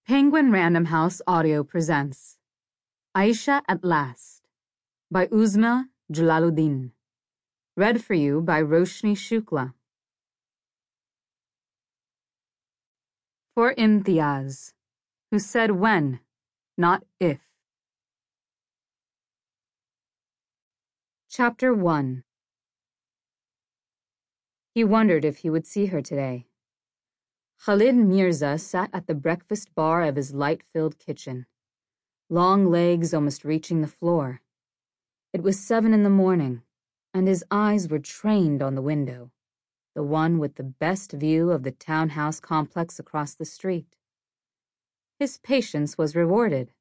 Penguin Random House Audio presents Aisha at Last by Uzma Jalaluddin. Read for you by Roshni Shukla. For Imtiaz, who said when, not if. Chapter 1. He wondered if he would see her today. Khalid Mirza sat at the breakfast bar of his light-filled kitchen, long legs almost reaching the floor. It was 7 a.m, and his eyes were trained on the window, the one with the best view of the townhouse complex across the street. His patience was rewarded.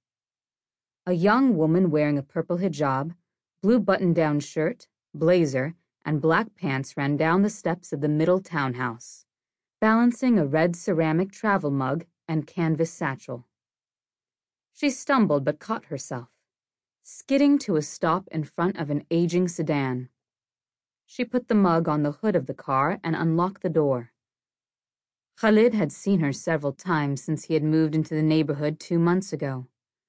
A young woman wearing a purple hijab, blue button-down shirt, blazer, and black pants ran down the steps of the middle townhouse, balancing a red ceramic travel mug and canvas satchel. She stumbled but caught herself, skidding to a stop in front of an aging sedan. She put the mug on the hood of the car and unlocked the door. Khalid had seen her several times since he had moved into the neighborhood 2 months ago.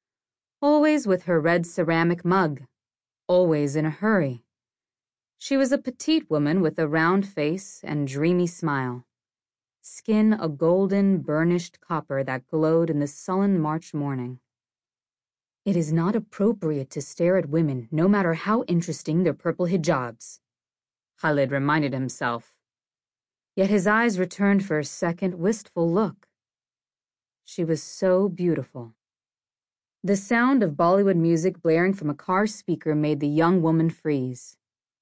Always with her red ceramic mug, always in a hurry. She was a petite woman with a round face and dreamy smile, skin a golden, burnished copper that glowed in the sullen March morning. It is not appropriate to stare at women, no matter how interesting their purple hijabs, Khalid reminded himself. Yet his eyes returned for a second wistful look. She was so beautiful. The sound of Bollywood music blaring from a car speaker made the young woman freeze.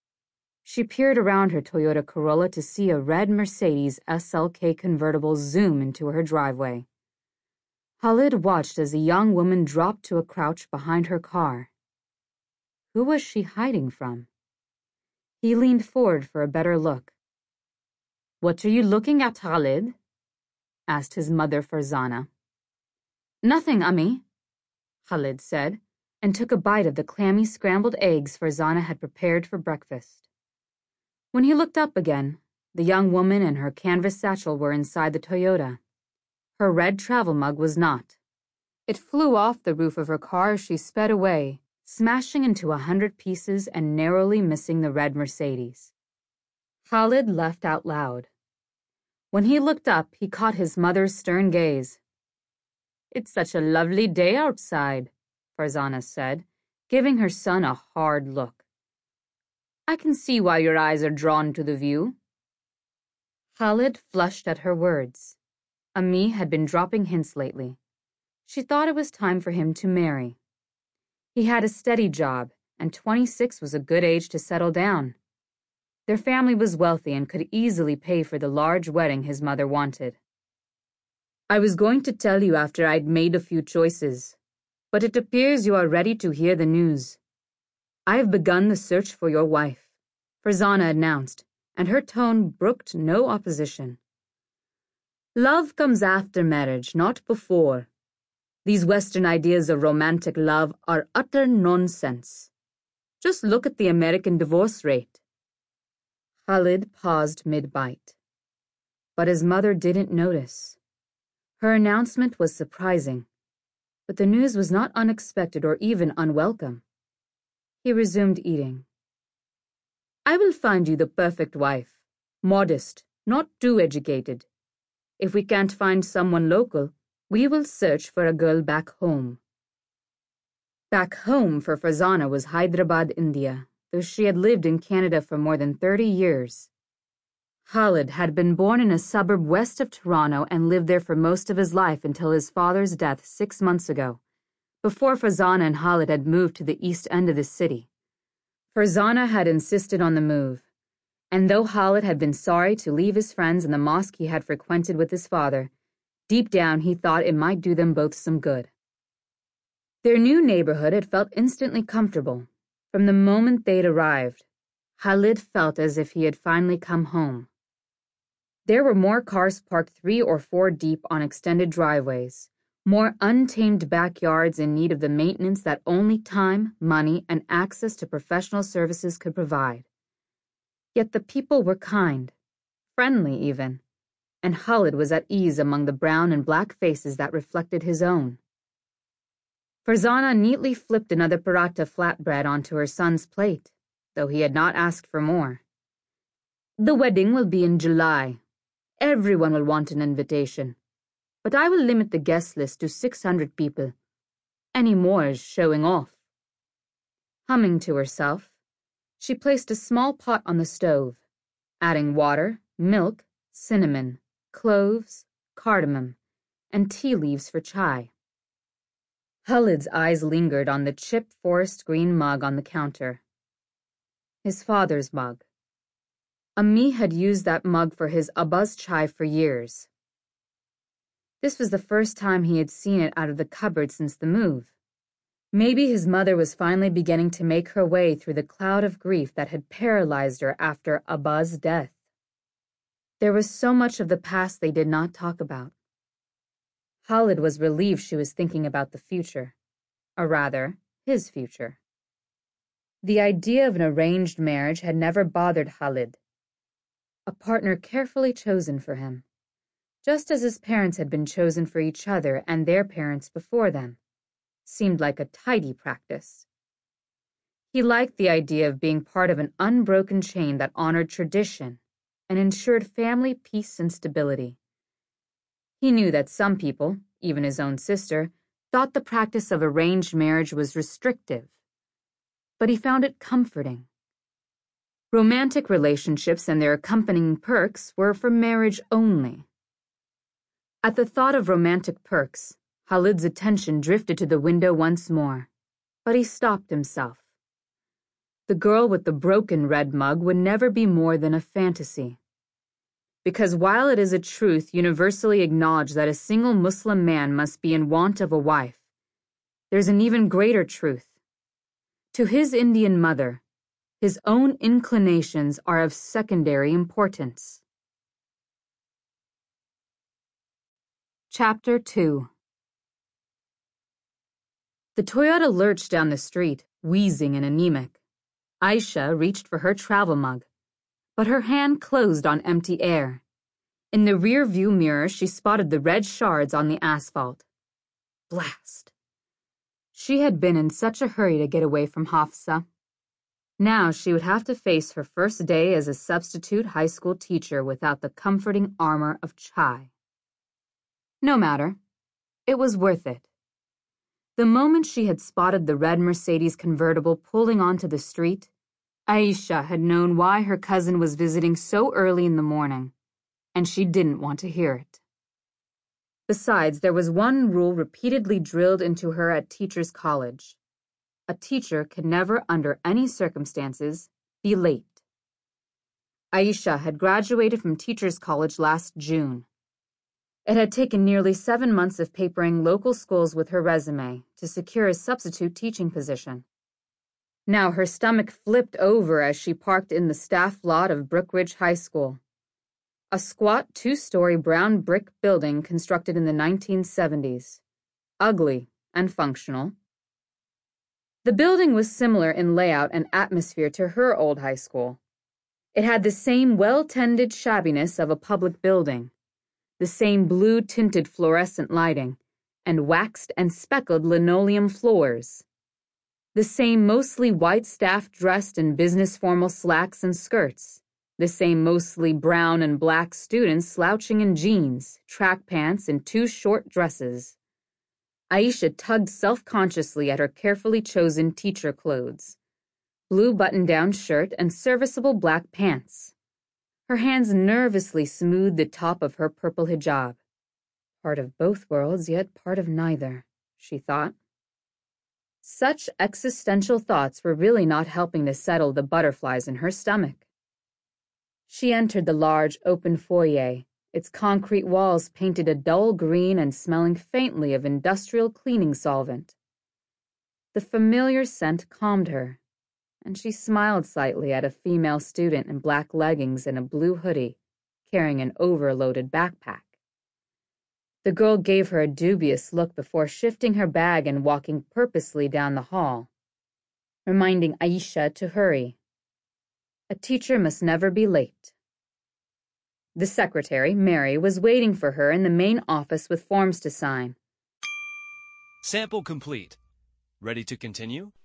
She peered around her Toyota Corolla to see a red Mercedes SLK convertible zoom into her driveway. Khalid watched as the young woman dropped to a crouch behind her car. Who was she hiding from? He leaned forward for a better look. "What are you looking at, Khalid?" asked his mother Farzana. "Nothing, Ummi," Khalid said, and took a bite of the clammy scrambled eggs Farzana had prepared for breakfast. When he looked up again, the young woman and her canvas satchel were inside the Toyota. Her red travel mug was not. It flew off the roof of her car as she sped away, smashing into 100 pieces and narrowly missing the red Mercedes. Khalid laughed out loud. When he looked up, he caught his mother's stern gaze. "It's such a lovely day outside," Farzana said, giving her son a hard look. "I can see why your eyes are drawn to the view." Khalid flushed at her words. Ummi had been dropping hints lately. She thought it was time for him to marry. He had a steady job, and 26 was a good age to settle down. Their family was wealthy and could easily pay for the large wedding his mother wanted. "I was going to tell you after I'd made a few choices, but it appears you are ready to hear the news. I've begun the search for your wife," Farzana announced, and her tone brooked no opposition. "Love comes after marriage, not before. These Western ideas of romantic love are utter nonsense. Just look at the American divorce rate." Khalid paused mid-bite. But his mother didn't notice. Her announcement was surprising, but the news was not unexpected or even unwelcome. He resumed eating. "I will find you the perfect wife. Modest, not too educated. If we can't find someone local, we will search for a girl back home." Back home for Farzana was Hyderabad, India, though she had lived in Canada for more than 30 years. Khalid had been born in a suburb west of Toronto and lived there for most of his life until his father's death 6 months ago, before Farzana and Khalid had moved to the east end of the city. Farzana had insisted on the move, and though Khalid had been sorry to leave his friends in the mosque he had frequented with his father, deep down he thought it might do them both some good. Their new neighborhood had felt instantly comfortable. From the moment they'd arrived, Khalid felt as if he had finally come home. There were more cars parked 3 or 4 deep on extended driveways, more untamed backyards in need of the maintenance that only time, money, and access to professional services could provide. Yet the people were kind, friendly even. and Khalid was at ease among the brown and black faces that reflected his own. Farzana neatly flipped another paratha flatbread onto her son's plate, though he had not asked for more. The wedding will be in July. Everyone will want an invitation, but I will limit the guest list to 600 people. Any more is showing off. Humming to herself, she placed a small pot on the stove, adding water, milk, cinnamon, cloves, cardamom, and tea leaves for chai. Khalid's eyes lingered on the chipped forest green mug on the counter. His father's mug. Ami had used that mug for his Abbas chai for years. This was the first time he had seen it out of the cupboard since the move. Maybe his mother was finally beginning to make her way through the cloud of grief that had paralyzed her after Abbas' death. There was so much of the past they did not talk about. Khalid was relieved she was thinking about the future, or rather, his future. The idea of an arranged marriage had never bothered Khalid. A partner carefully chosen for him, just as his parents had been chosen for each other and their parents before them, seemed like a tidy practice. He liked the idea of being part of an unbroken chain that honored tradition and ensured family peace and stability. He knew that some people, even his own sister, thought the practice of arranged marriage was restrictive, but he found it comforting. Romantic relationships and their accompanying perks were for marriage only. At the thought of romantic perks, Khalid's attention drifted to the window once more, but he stopped himself. The girl with the broken red mug would never be more than a fantasy. Because while it is a truth universally acknowledged that a single Muslim man must be in want of a wife, there's an even greater truth. To his Indian mother, his own inclinations are of secondary importance. Chapter 2. The Toyota lurched down the street, wheezing and anemic. Aisha reached for her travel mug, but her hand closed on empty air. In the rear-view mirror, she spotted the red shards on the asphalt. Blast! She had been in such a hurry to get away from Hafsa. Now she would have to face her first day as a substitute high school teacher without the comforting armor of chai. No matter. It was worth it. The moment she had spotted the red Mercedes convertible pulling onto the street, Aisha had known why her cousin was visiting so early in the morning, and she didn't want to hear it. Besides, there was one rule repeatedly drilled into her at teachers' college. A teacher could never, under any circumstances, be late. Aisha had graduated from teachers' college last June. It had taken nearly 7 months of papering local schools with her resume to secure a substitute teaching position. Now her stomach flipped over as she parked in the staff lot of Brookridge High School, a squat 2-story brown brick building constructed in the 1970s, ugly and functional. The building was similar in layout and atmosphere to her old high school. It had the same well-tended shabbiness of a public building, the same blue-tinted fluorescent lighting, and waxed and speckled linoleum floors, the same mostly white staff dressed in business formal slacks and skirts, the same mostly brown and black students slouching in jeans, track pants, and 2 short dresses. Aisha tugged self-consciously at her carefully chosen teacher clothes, blue button-down shirt and serviceable black pants. Her hands nervously smoothed the top of her purple hijab. Part of both worlds, yet part of neither, she thought. Such existential thoughts were really not helping to settle the butterflies in her stomach. She entered the large, open foyer, its concrete walls painted a dull green and smelling faintly of industrial cleaning solvent. The familiar scent calmed her, and she smiled slightly at a female student in black leggings and a blue hoodie, carrying an overloaded backpack. The girl gave her a dubious look before shifting her bag and walking purposely down the hall, reminding Aisha to hurry. A teacher must never be late. The secretary, Mary, was waiting for her in the main office with forms to sign. Sample complete. Ready to continue?